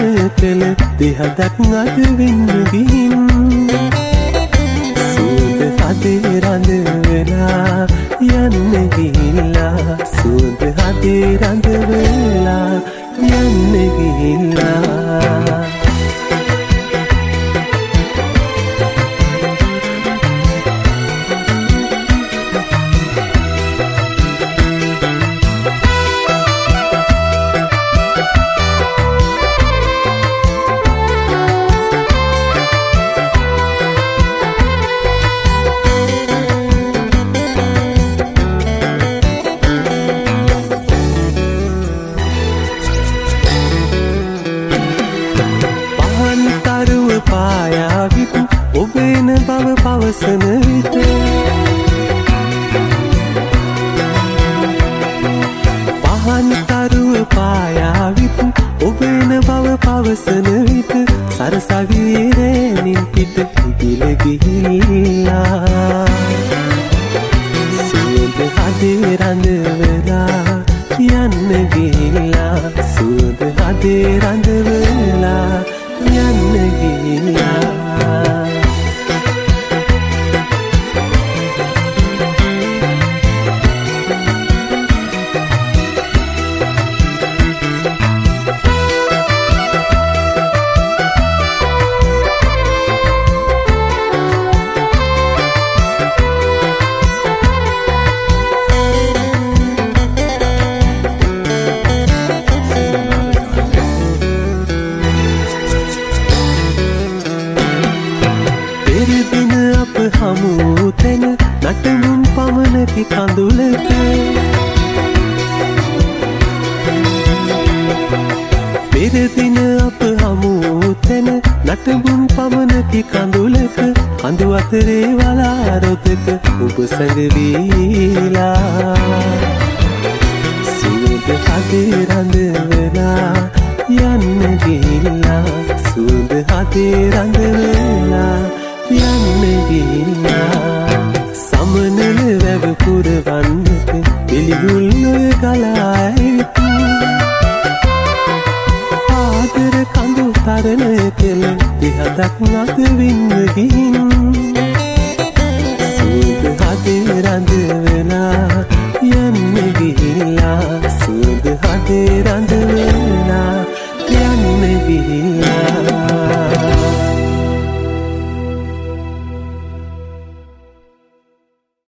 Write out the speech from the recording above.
කළ දෙහදක් අද වෙන්න ගිහින් සුවඳ හදේ රඳ වෙලා යන්න ගිහිල්ලා සුවඳ හදේ රඳ වෙලා යන්න ගිහිල්ලා පායාවිතු ඔබේන බව පවසන විට පහන් තරුව පායාවිතු ඔබේන බව පවසන විට සරසවියේ රැනින් පිට ඉදිල ගිහිල්ලා සුවඳ හදේ රඳ වෙලා යන්න ගිහිල්ලා සුවඳ හදේ රඳ වෙලා යන්න ගිහිල්ලා හමු තැන නටමුන් පමණකි කඳුලක පෙරදින අප හමු තැන නටමුන් පමණකි කඳුලක කඳු අතරේ වලාරොතක ඔබ සැඟවීලා සුවඳ හදේ රඳ වෙලා යන්න ගිහිල්ලා සුවඳ හදේ රඳ වෙලා යන්න ගිහිල්ලා සමනල වැව පුරවන්නට පිළිගුල්ලොය ගලායිතු ආදර කඳු තරණය කළ දෙහදක් අද වෙන්න ගිහින් සුවඳ හදේ රඳ වෙලා යන්න ගිහිල්ලා සුවඳ හදේ රඳ